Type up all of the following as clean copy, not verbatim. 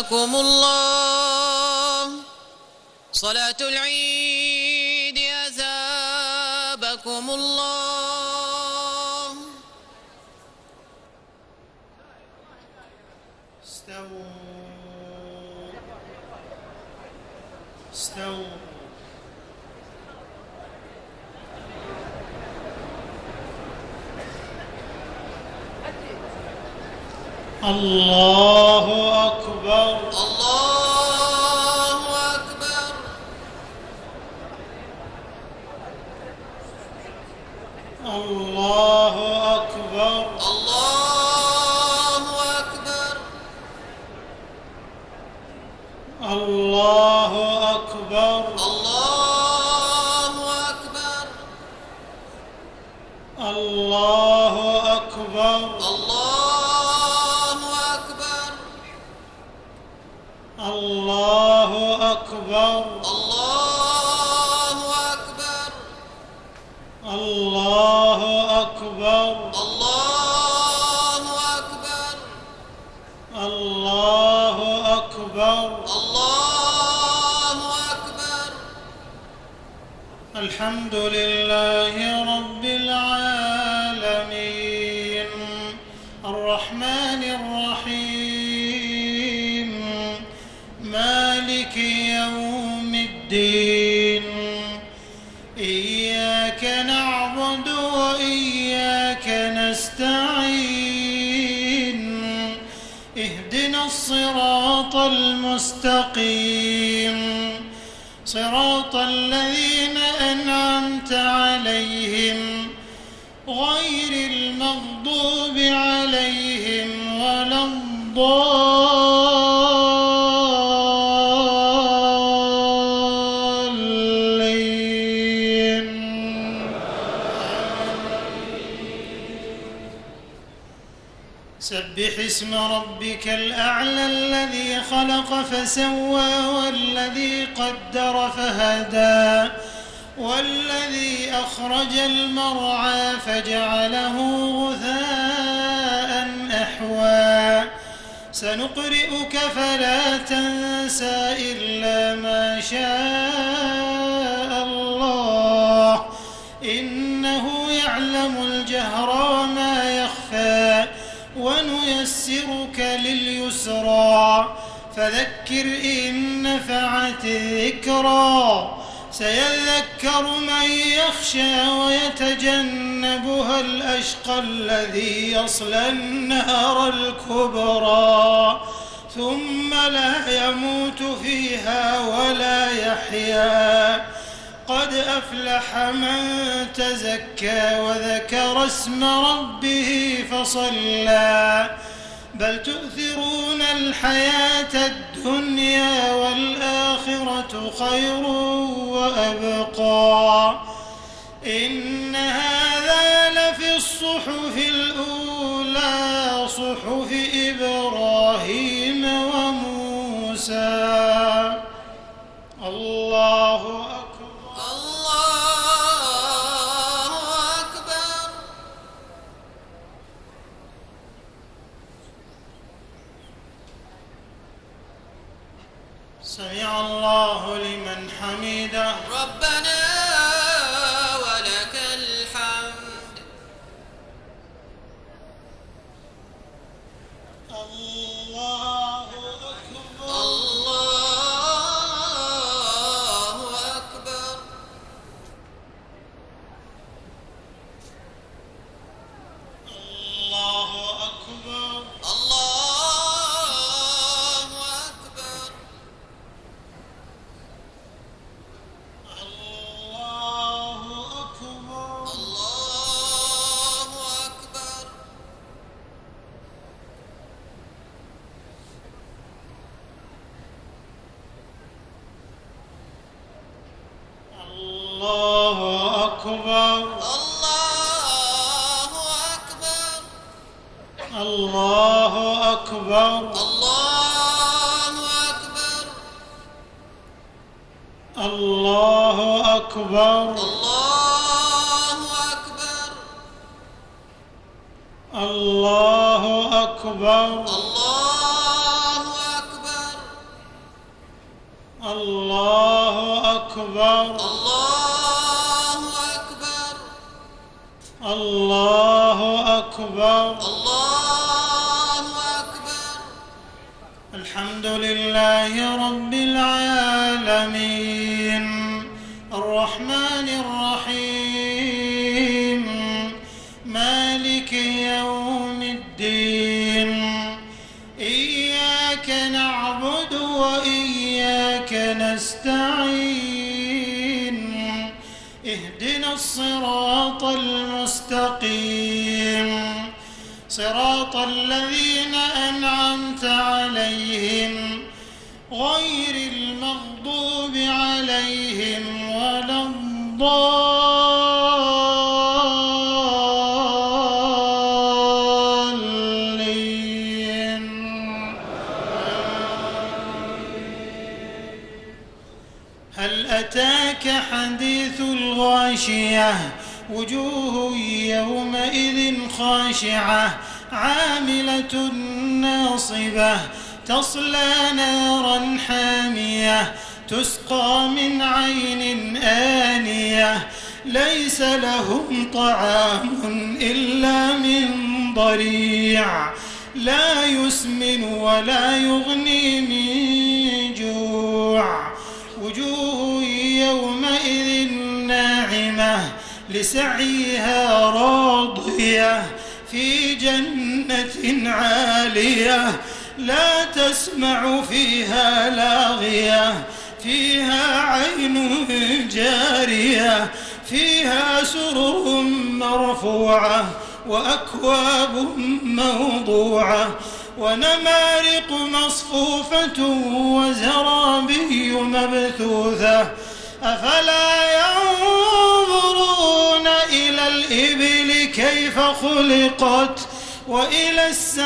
أثابكم الله. صلاة العيد أثابكم الله. استووا. الله أكبر. الله أكبر. الله أكبر. الله أكبر. الله أكبر. الله أكبر. الله أكبر. الله أكبر. الله أكبر. الله أكبر. الله أكبر. الله أكبر. الله أكبر. الحمد لله رب العالمين الرحمن الرحيم مالك يوم الدين إياك نعبد وإياك نستعين اهدنا الصراط المستقيم صراط الذين أنعمت عليهم غير المغضوب عليهم ولا الضالين. سبح اسم ربك الأعلى الذي خلق فسوى والذي قدر فهدى والذي أخرج المرعى فجعله غثاء أحوى سنقرئك فلا تنسى إلا ما شاء الله إنه يعلم الجهر وما يخفى ونيسرك لليسرى فذكر إن نفعت الذكرى سيذكر من يخشى ويتجنبها الأشقى الذي يصلى النار الكبرى ثم لا يموت فيها ولا يحيا قد أفلح من تزكى وذكر اسم ربه فصلى بل تؤثرون الحياة الدنيا والآخرة خير وأبقى إن هذا لفي الصحف الأولى صحف إبراهيم وموسى. الله أكبر. الله أكبر. سمع الله لمن حمده ربنا ولك الحمد. الله أكبر. الله أكبر. الله أكبر. الله أكبر. الله أكبر. الله أكبر. الله أكبر. الله أكبر. الله أكبر. الله أكبر. الله أكبر. الله أكبر. الله أكبر. الله أكبر. الله أكبر الله أكبر الله أكبر الله أكبر. الحمد لله رب العالمين الرحمن الرحيم مالك يوم الدين إياك نعبد وإياك نستعين اهدنا الصراط المستقيم صراط الذين أنعمت عليهم غير المغضوب عليهم ولا الضالين. هل أتاك حديث الغاشية وجوه يومئذ خاشعة عاملة ناصبة تصلى نارا حامية تسقى من عين آنية ليس لهم طعام إلا من ضريع لا يسمن ولا يغني من جوع وجوه يومئذ ناعمة لسعيها راضية في جنة عالية لا تسمع فيها لاغية فيها عين جارية فيها سرر مرفوعة وأكواب موضوعة ونمارق مصفوفة وزرابي مبثوثة أفلا ينظرون إلى الإبل كيف خلقت وإلى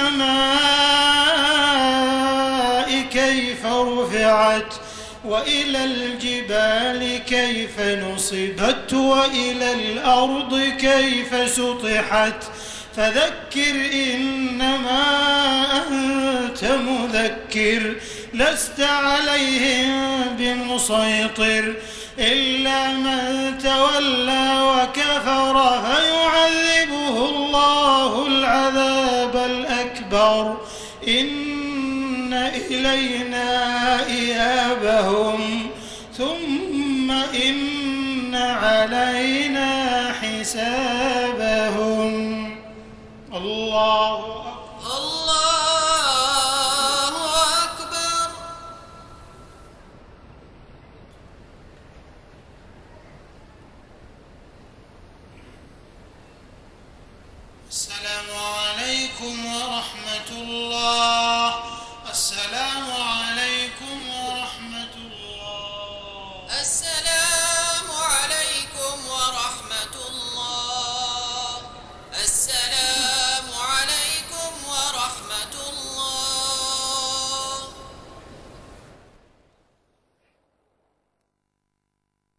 السماء كيف رفعت وإلى الجبال كيف نصبت وإلى الأرض كيف سطحت فذكر إنما أنت مذكر لست عليهم بمسيطر إلا من تولى وكفر فيعذبه الله العذاب الأكبر إن إلينا إيابهم ثم إن علينا حسابهم. الله أكبر الله أكبر. السلام عليكم ورحمة الله. السلام عليكم